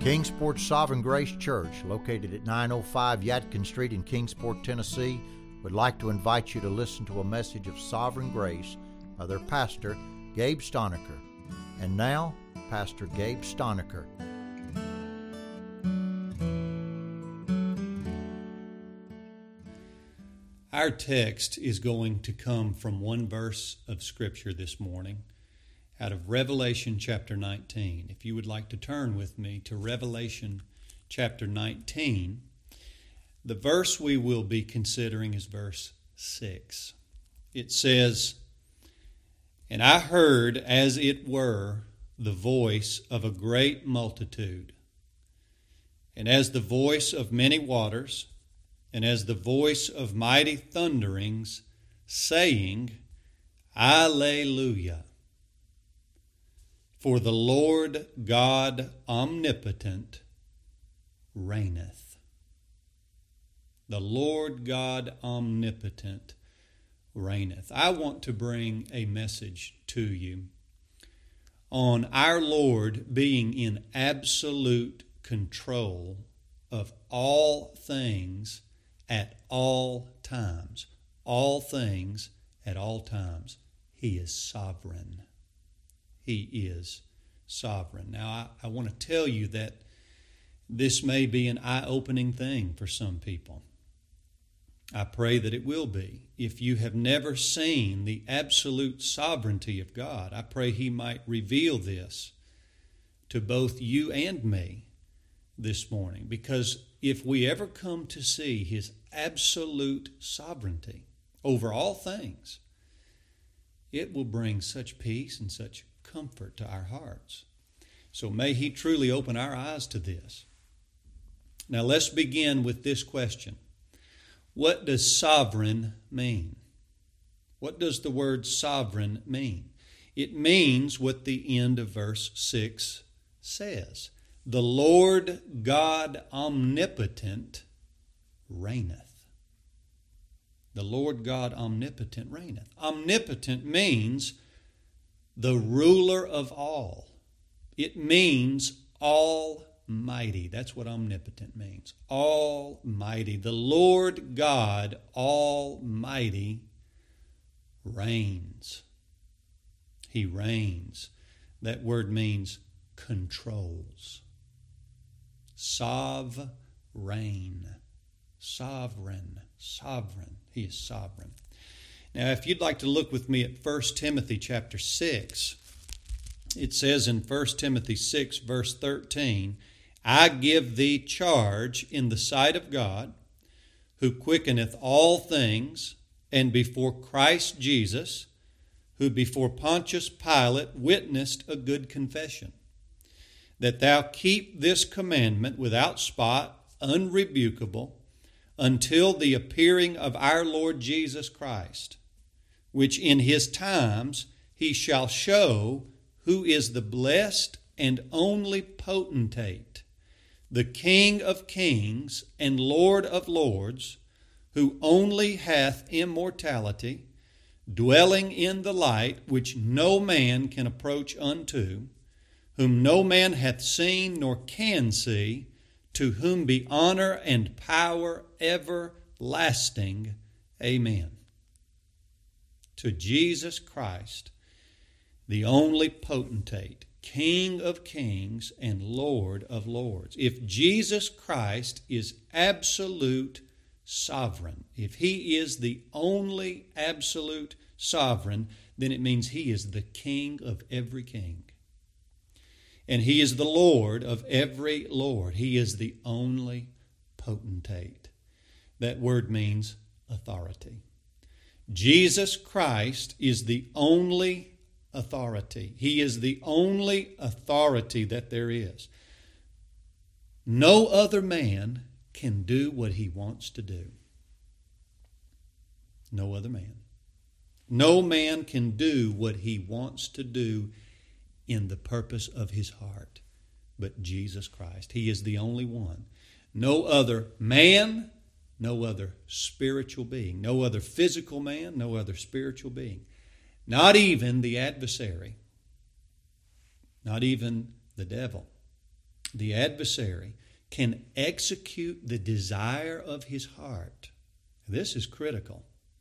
Kingsport Sovereign Grace Church, located at 905 Yadkin Street in Kingsport, Tennessee, would like to invite you to listen to a message of sovereign grace by their pastor, Gabe Stonecker. And now, Pastor Gabe Stonecker. Our text is going to come from one verse of Scripture this morning, out of Revelation chapter 19. If you would like to turn with me to Revelation chapter 19, the verse we will be considering is verse 6. It says, "And I heard, as it were, the voice of a great multitude, and as the voice of many waters, and as the voice of mighty thunderings, saying, Alleluia! For the Lord God omnipotent reigneth." The Lord God omnipotent reigneth. I want to bring a message to you on our Lord being in absolute control of all things at all times. All things at all times. He is sovereign. He is sovereign. Now, I want to tell you that this may be an eye-opening thing for some people. I pray that it will be. If you have never seen the absolute sovereignty of God, I pray He might reveal this to both you and me this morning. Because if we ever come to see His absolute sovereignty over all things, it will bring such peace and such comfort to our hearts. So may He truly open our eyes to this. Now let's begin with this question. What does sovereign mean? What does the word sovereign mean? It means what the end of verse 6 says. The Lord God omnipotent reigneth. The Lord God omnipotent reigneth. Omnipotent means the ruler of all. It means almighty. That's what omnipotent means. Almighty. The Lord God Almighty reigns. He reigns. That word means controls. Sovereign. Sovereign. Sovereign. He is sovereign. Now, if you'd like to look with me at 1 Timothy chapter 6, it says in 1 Timothy 6, verse 13, "I give thee charge in the sight of God, who quickeneth all things, and before Christ Jesus, who before Pontius Pilate witnessed a good confession, that thou keep this commandment without spot, unrebukable, until the appearing of our Lord Jesus Christ, which in His times He shall show who is the blessed and only potentate, the King of kings and Lord of lords, who only hath immortality, dwelling in the light which no man can approach unto, whom no man hath seen nor can see, to whom be honor and power everlasting. Amen." To Jesus Christ, the only potentate, King of kings and Lord of lords. If Jesus Christ is absolute sovereign, if He is the only absolute sovereign, then it means He is the King of every king. And He is the Lord of every Lord. He is the only potentate. That word means authority. Jesus Christ is the only authority. He is the only authority that there is. No other man can do what He wants to do. No other man. No man can do what He wants to do in the purpose of His heart, but Jesus Christ. He is the only one. No other man, no other spiritual being, no other physical man, no other spiritual being. Not even the adversary, not even the devil, the adversary, can execute the desire of his heart. This is critical.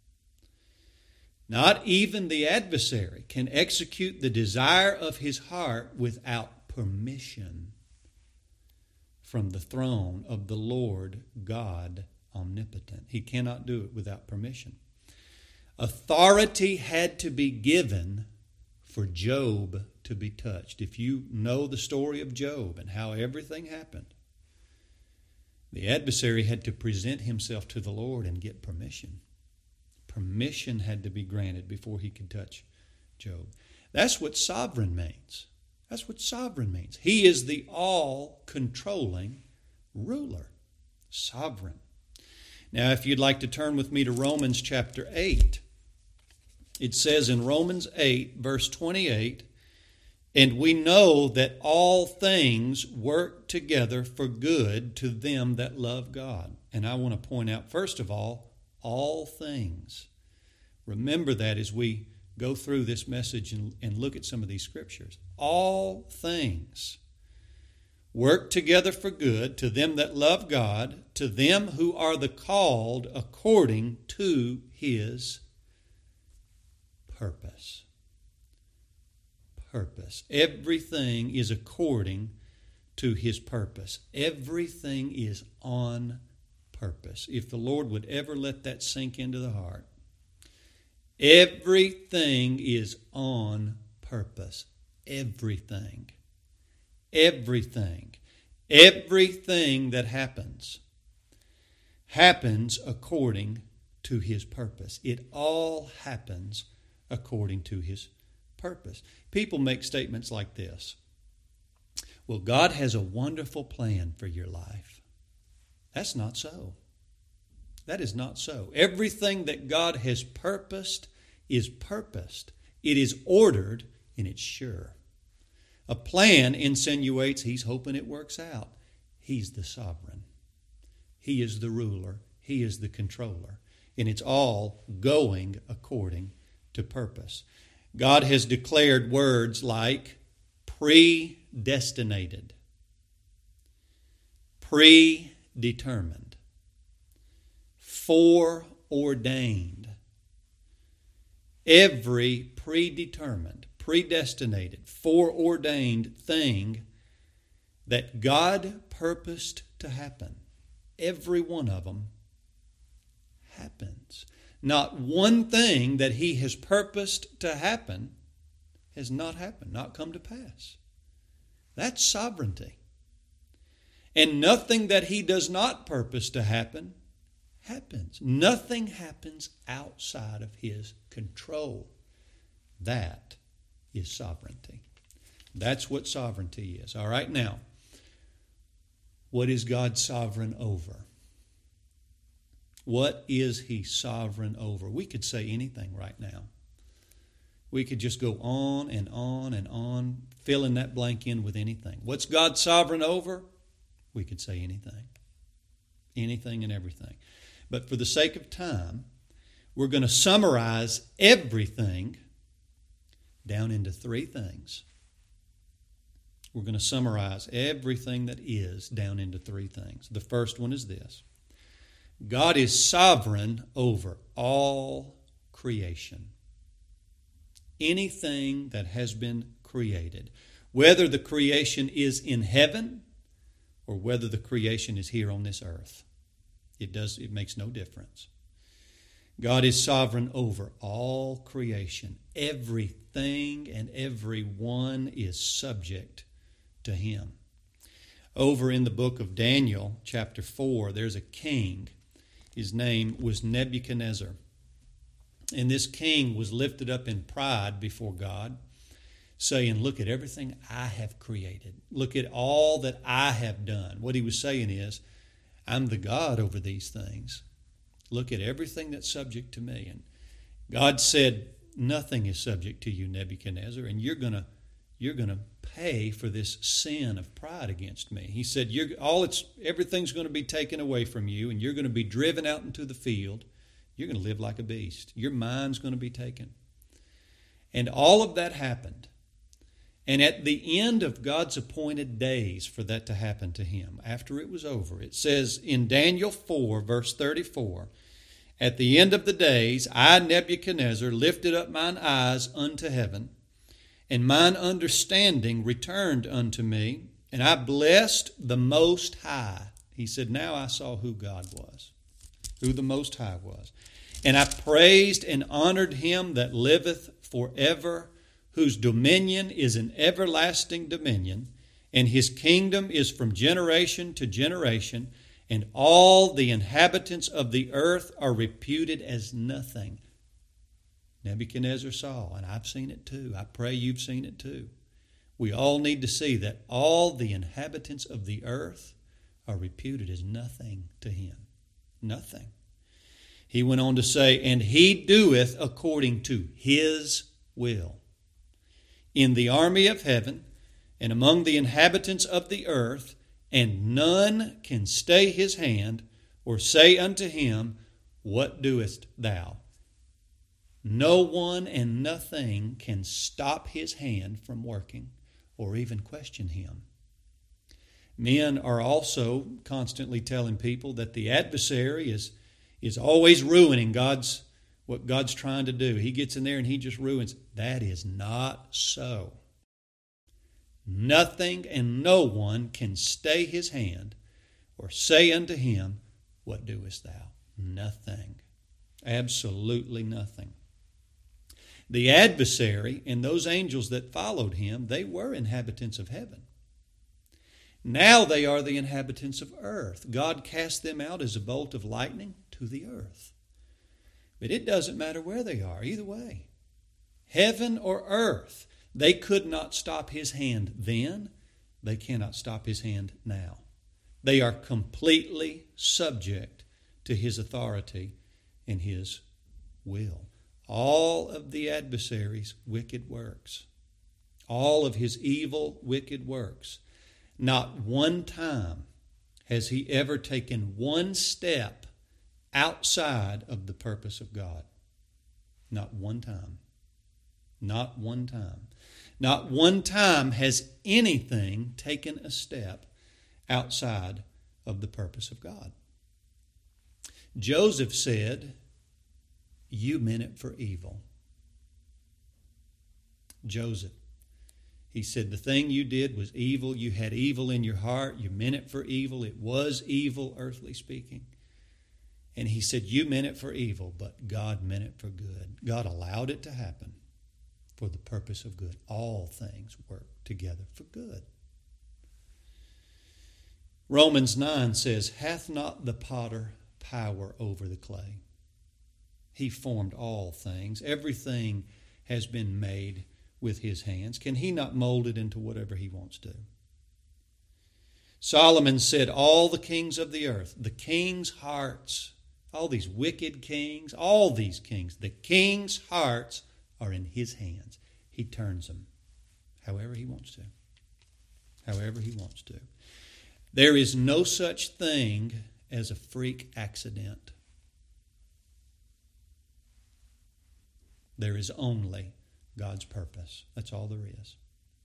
Not even the adversary can execute the desire of his heart without permission from the throne of the Lord God omnipotent. He cannot do it without permission. Authority had to be given for Job to be touched. If you know the story of Job and how everything happened, the adversary had to present himself to the Lord and get permission. Permission had to be granted before he could touch Job. That's what sovereign means. That's what sovereign means. He is the all-controlling ruler. Sovereign. Now, if you'd like to turn with me to Romans chapter 8, it says in Romans 8, verse 28, "And we know that all things work together for good to them that love God." And I want to point out, first of all things. Remember that as we go through this message and look at some of these scriptures. All things work together for good to them that love God, to them who are the called according to His purpose. Purpose. Everything is according to His purpose. Everything is on purpose. If the Lord would ever let that sink into the heart. Everything is on purpose. Everything. Everything. Everything that happens according to His purpose. It all happens according to His purpose. People make statements like this. Well, God has a wonderful plan for your life. That's not so. That is not so. Everything that God has purposed is purposed. It is ordered and it's sure. A plan insinuates He's hoping it works out. He's the sovereign. He is the ruler. He is the controller. And it's all going according to purpose. God has declared words like predestinated, predetermined, foreordained. Every predetermined, predestinated, foreordained thing that God purposed to happen, every one of them happens. Not one thing that He has purposed to happen has not happened, not come to pass. That's sovereignty. And nothing that He does not purpose to happen happens. Nothing happens outside of His control. That is sovereignty. That's what sovereignty is. All right, now, what is God sovereign over? What is He sovereign over? We could say anything right now. We could just go on and on and on, filling that blank in with anything. What's God sovereign over? We could say anything. Anything and everything. But for the sake of time, we're going to summarize everything down into three things. We're going to summarize everything that is down into three things. The first one is this. God is sovereign over all creation. Anything that has been created, whether the creation is in heaven or whether the creation is here on this earth. It makes no difference. God is sovereign over all creation. Everything and everyone is subject to Him. Over in the book of Daniel, chapter 4, there's a king. His name was Nebuchadnezzar. And this king was lifted up in pride before God, saying, look at everything I have created. Look at all that I have done. What he was saying is, I'm the God over these things. Look at everything that's subject to me. And God said, nothing is subject to you, Nebuchadnezzar, and you're going to pay for this sin of pride against me. He said, everything's going to be taken away from you, and you're going to be driven out into the field. You're going to live like a beast. Your mind's going to be taken. And all of that happened. And at the end of God's appointed days for that to happen to him, after it was over, it says in Daniel 4, verse 34, "At the end of the days, I, Nebuchadnezzar, lifted up mine eyes unto heaven, and mine understanding returned unto me, and I blessed the Most High." He said, now I saw who God was, who the Most High was. "And I praised and honored him that liveth forever, whose dominion is an everlasting dominion, and his kingdom is from generation to generation, and all the inhabitants of the earth are reputed as nothing." Nebuchadnezzar saw, and I've seen it too. I pray you've seen it too. We all need to see that all the inhabitants of the earth are reputed as nothing to him. Nothing. He went on to say, "And he doeth according to his will in the army of heaven and among the inhabitants of the earth, and none can stay his hand or say unto him, What doest thou?" No one and nothing can stop his hand from working or even question him. Men are also constantly telling people that the adversary is always ruining what God's trying to do. He gets in there and he just ruins. That is not so. Nothing and no one can stay his hand or say unto him, "What doest thou?" Nothing. Absolutely nothing. The adversary and those angels that followed him, they were inhabitants of heaven. Now they are the inhabitants of earth. God cast them out as a bolt of lightning to the earth. But it doesn't matter where they are, either way. Heaven or earth, they could not stop his hand then. They cannot stop his hand now. They are completely subject to his authority and his will. All of the adversary's wicked works, all of his evil, wicked works, not one time has he ever taken one step outside of the purpose of God. Not one time. Not one time. Not one time has anything taken a step outside of the purpose of God. Joseph said, "You meant it for evil." Joseph. He said, the thing you did was evil. You had evil in your heart. You meant it for evil. It was evil, earthly speaking. And he said, you meant it for evil, but God meant it for good. God allowed it to happen for the purpose of good. All things work together for good. Romans 9 says, "Hath not the potter power over the clay?" He formed all things. Everything has been made with his hands. Can he not mold it into whatever he wants to? Solomon said, all the kings of the earth, the kings' hearts, all these wicked kings, all these kings, the kings' hearts are in his hands. He turns them however he wants to. However he wants to. There is no such thing as a freak accident. There is only God's purpose. That's all there is.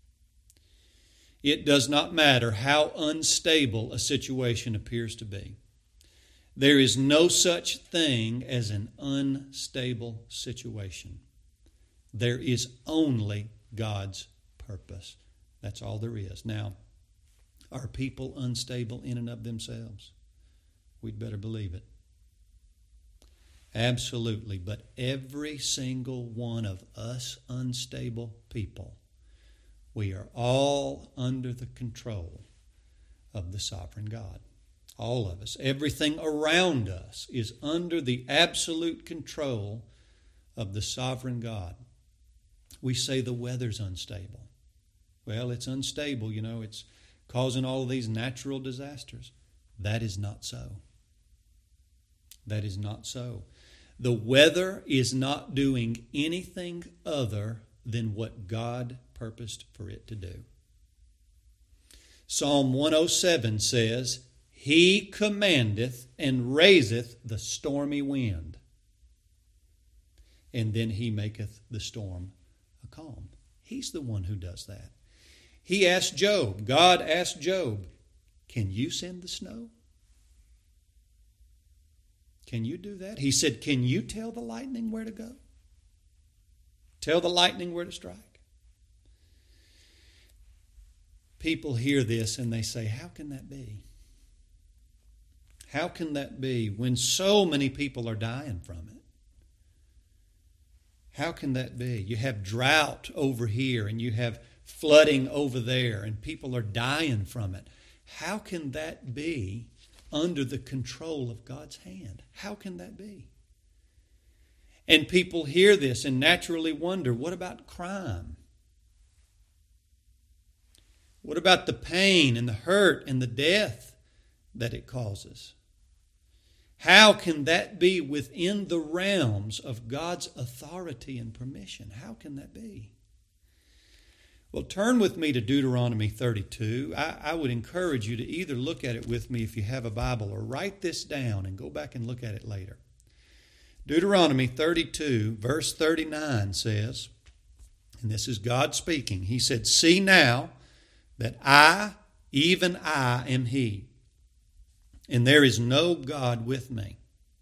It does not matter how unstable a situation appears to be. There is no such thing as an unstable situation. There is only God's purpose. That's all there is. Now, are people unstable in and of themselves? We'd better believe it. Absolutely. But every single one of us unstable people, we are all under the control of the sovereign God. All of us. Everything around us is under the absolute control of the sovereign God. We say the weather's unstable. Well, it's unstable, it's causing all of these natural disasters. That is not so. That is not so. The weather is not doing anything other than what God purposed for it to do. Psalm 107 says, He commandeth and raiseth the stormy wind, and then He maketh the storm a calm. He's the one who does that. He asked Job, God asked Job, can you send the snow? Can you do that? He said, can you tell the lightning where to go? Tell the lightning where to strike. People hear this and they say, how can that be? How can that be when so many people are dying from it? How can that be? You have drought over here and you have flooding over there and people are dying from it. How can that be under the control of God's hand? How can that be? And people hear this and naturally wonder, what about crime? What about the pain and the hurt and the death that it causes? How can that be within the realms of God's authority and permission? How can that be? Well, turn with me to Deuteronomy 32. I would encourage you to either look at it with me if you have a Bible or write this down and go back and look at it later. Deuteronomy 32, verse 39 says, and this is God speaking, He said, see now that I, even I, am He, and there is no God with me.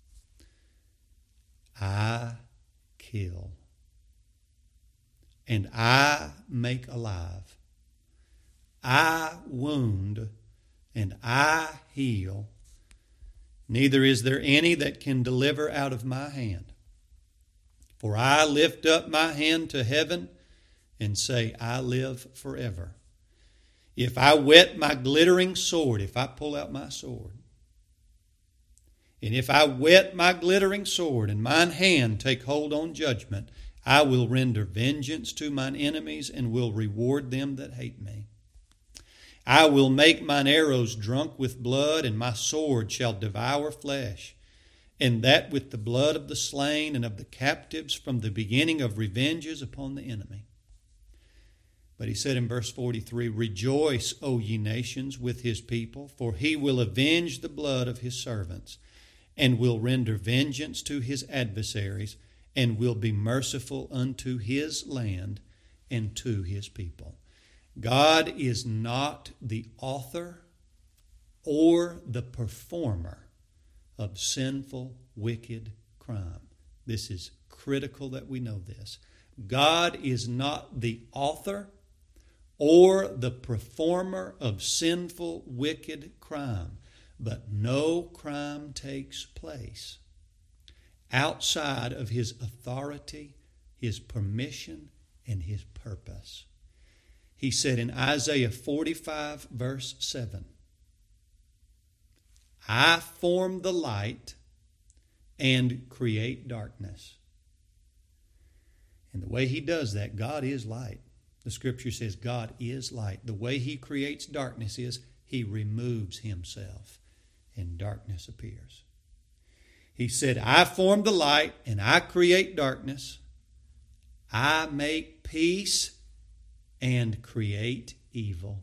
I kill, and I make alive. I wound, and I heal. Neither is there any that can deliver out of my hand. For I lift up my hand to heaven and say, I live forever. If I whet my glittering sword, if I pull out my sword, and if I whet my glittering sword, and mine hand take hold on judgment, I will render vengeance to mine enemies, and will reward them that hate me. I will make mine arrows drunk with blood, and my sword shall devour flesh, and that with the blood of the slain and of the captives from the beginning of revenges upon the enemy. But he said in verse 43, rejoice, O ye nations, with his people, for he will avenge the blood of his servants, and will render vengeance to his adversaries, and will be merciful unto his land and to his people. God is not the author or the performer of sinful, wicked crime. This is critical that we know this. God is not the author or the performer of sinful, wicked crime. But no crime takes place outside of His authority, His permission, and His purpose. He said in Isaiah 45, verse 7, I form the light and create darkness. And the way He does that, God is light. The Scripture says God is light. The way He creates darkness is He removes Himself, and darkness appears. He said, I form the light and I create darkness. I make peace and create evil.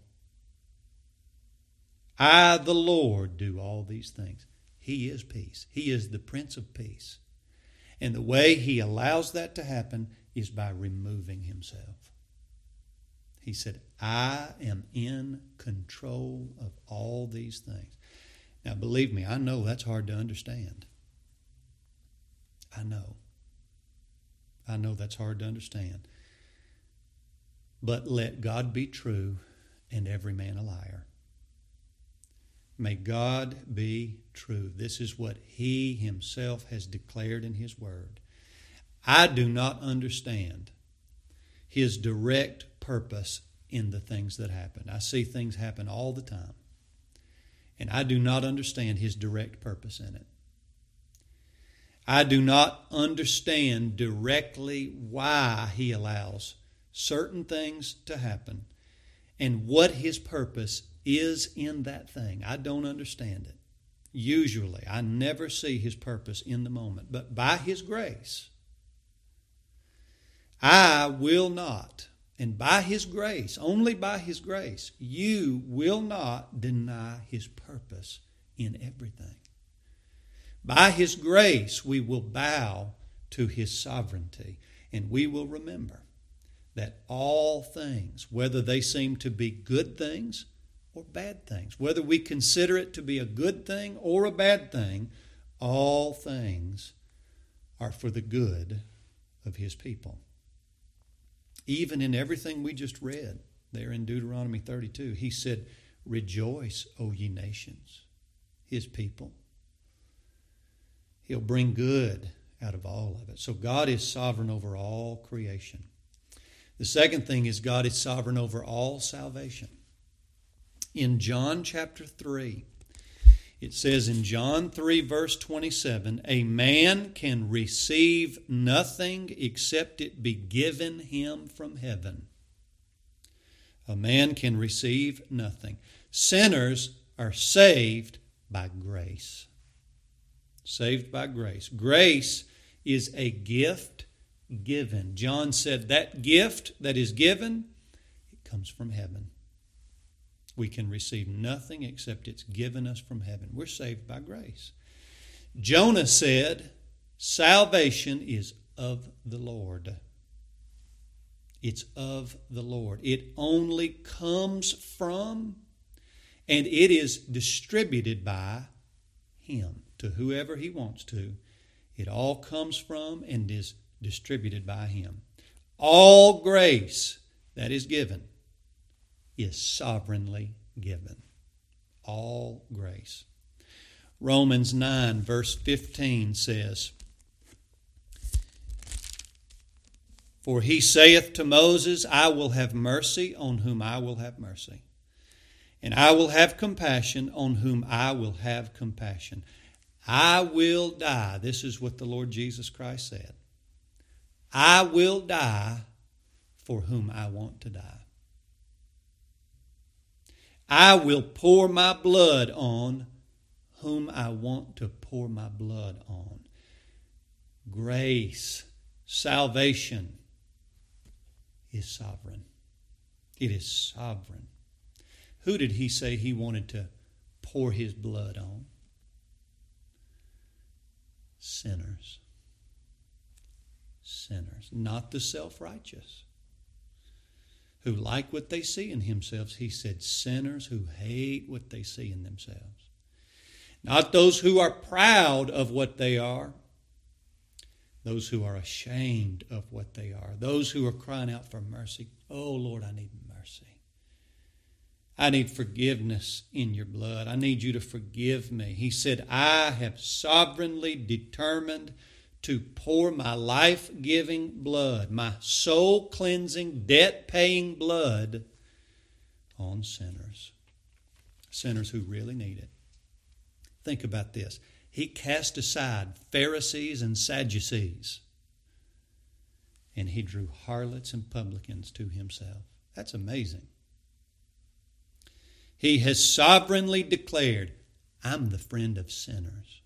I, the Lord, do all these things. He is peace. He is the Prince of Peace. And the way He allows that to happen is by removing Himself. He said, I am in control of all these things. Now, believe me, I know that's hard to understand. I know that's hard to understand. But let God be true and every man a liar. May God be true. This is what He Himself has declared in His Word. I do not understand His direct purpose in the things that happen. I see things happen all the time. And I do not understand His direct purpose in it. I do not understand directly why He allows certain things to happen and what His purpose is in that thing. I don't understand it. Usually, I never see His purpose in the moment. But by His grace, I will not, and by His grace, only by His grace, you will not deny His purpose in everything. By His grace, we will bow to His sovereignty, and we will remember that all things, whether they seem to be good things or bad things, whether we consider it to be a good thing or a bad thing, all things are for the good of His people. Even in everything we just read there in Deuteronomy 32, He said, "Rejoice, O ye nations," His people. He'll bring good out of all of it. So God is sovereign over all creation. The second thing is God is sovereign over all salvation. In John chapter 3, it says in John 3 verse 27, "A man can receive nothing except it be given him from heaven." A man can receive nothing. Sinners are saved by grace. Saved by grace. Grace is a gift given. John said that gift that is given, it comes from heaven. We can receive nothing except it's given us from heaven. We're saved by grace. Jonah said, salvation is of the Lord. It's of the Lord. It only comes from and it is distributed by Him to whoever He wants to. It all comes from and is distributed by Him. All grace that is given is sovereignly given. All grace. Romans 9 verse 15 says, "For He saith to Moses, I will have mercy on whom I will have mercy, and I will have compassion on whom I will have compassion. I will die." This is what the Lord Jesus Christ said. "I will die for whom I want to die. I will pour my blood on whom I want to pour my blood on." Grace, salvation is sovereign. It is sovereign. Who did He say He wanted to pour His blood on? Sinners. Sinners, not the self-righteous, who like what they see in themselves. He said sinners who hate what they see in themselves. Not those who are proud of what they are, those who are ashamed of what they are, those who are crying out for mercy. "Oh Lord, I need mercy. I need forgiveness in your blood. I need you to forgive me." He said, "I have sovereignly determined to pour my life-giving blood, my soul-cleansing, debt-paying blood on sinners." Sinners who really need it. Think about this. He cast aside Pharisees and Sadducees, and He drew harlots and publicans to Himself. That's amazing. He has sovereignly declared, "I'm the friend of sinners.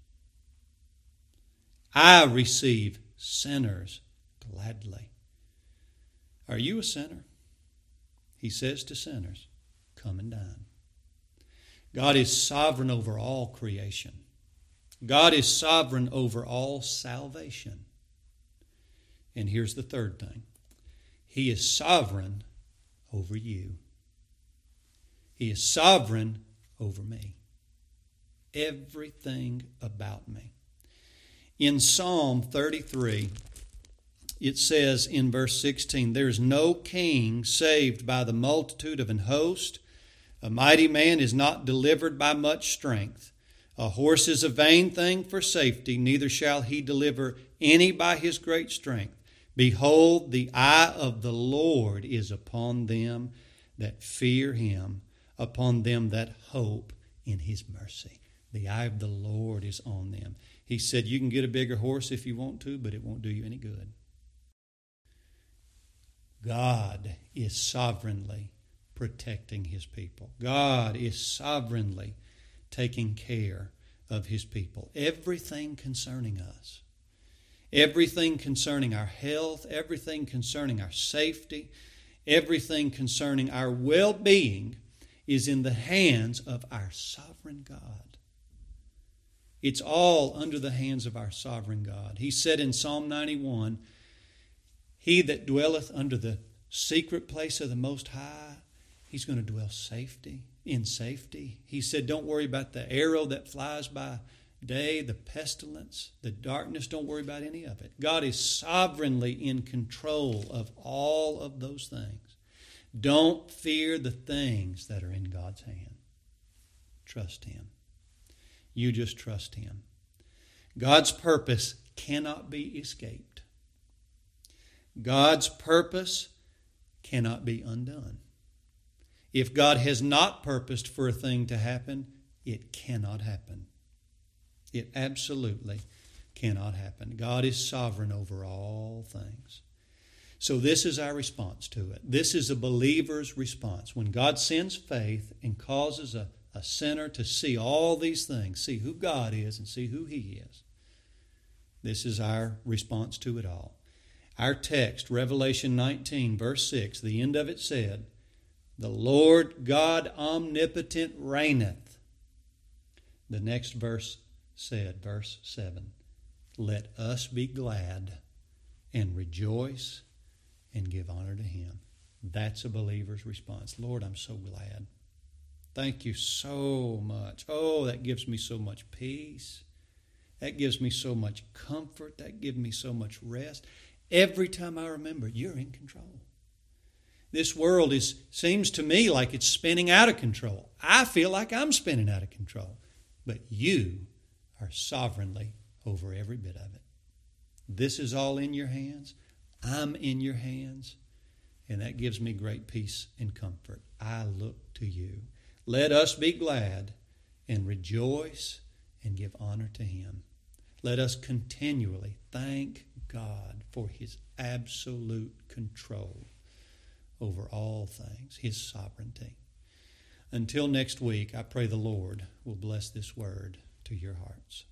I receive sinners gladly." Are you a sinner? He says to sinners, "Come and dine." God is sovereign over all creation. God is sovereign over all salvation. And here's the third thing. He is sovereign over you. He is sovereign over me. Everything about me. In Psalm 33, it says in verse 16, "There is no king saved by the multitude of an host. A mighty man is not delivered by much strength. A horse is a vain thing for safety, neither shall he deliver any by his great strength. Behold, the eye of the Lord is upon them that fear Him, upon them that hope in His mercy." The eye of the Lord is on them. He said, you can get a bigger horse if you want to, but it won't do you any good. God is sovereignly protecting His people. God is sovereignly taking care of His people. Everything concerning us, everything concerning our health, everything concerning our safety, everything concerning our well-being is in the hands of our sovereign God. It's all under the hands of our sovereign God. He said in Psalm 91, "He that dwelleth under the secret place of the Most High. He's going to dwell in safety. He said, don't worry about the arrow that flies by day, the pestilence, the darkness. Don't worry about any of it. God is sovereignly in control of all of those things. Don't fear the things that are in God's hand. Trust Him. You just trust Him. God's purpose cannot be escaped. God's purpose cannot be undone. If God has not purposed for a thing to happen, it cannot happen. It absolutely cannot happen. God is sovereign over all things. So this is our response to it. This is a believer's response. When God sends faith and causes a sinner to see all these things, see who God is and see who He is, this is our response to it all. Our text, Revelation 19, verse 6, the end of it said, "The Lord God omnipotent reigneth." The next verse said, verse 7, "Let us be glad and rejoice and give honor to Him." That's a believer's response. Lord, I'm so glad. Thank you so much. Oh, that gives me so much peace. That gives me so much comfort. That gives me so much rest. Every time I remember, you're in control. This world seems to me like it's spinning out of control. I feel like I'm spinning out of control. But you are sovereignly over every bit of it. This is all in your hands. I'm in your hands. And that gives me great peace and comfort. I look to you. Let us be glad and rejoice and give honor to Him. Let us continually thank God for His absolute control over all things, His sovereignty. Until next week, I pray the Lord will bless this word to your hearts.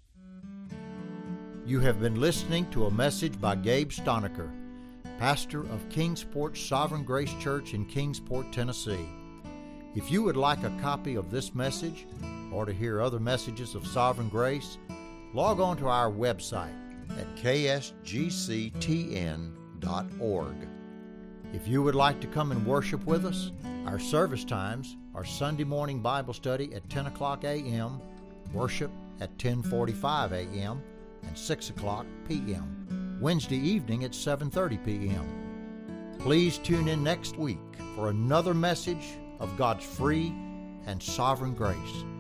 You have been listening to a message by Gabe Stonecker, pastor of Kingsport Sovereign Grace Church in Kingsport, Tennessee. If you would like a copy of this message or to hear other messages of Sovereign Grace, log on to our website at ksgctn.org. If you would like to come and worship with us, our service times are Sunday morning Bible study at 10 o'clock a.m., worship at 10:45 a.m., and 6 o'clock p.m., Wednesday evening at 7:30 p.m. Please tune in next week for another message of God's free and sovereign grace.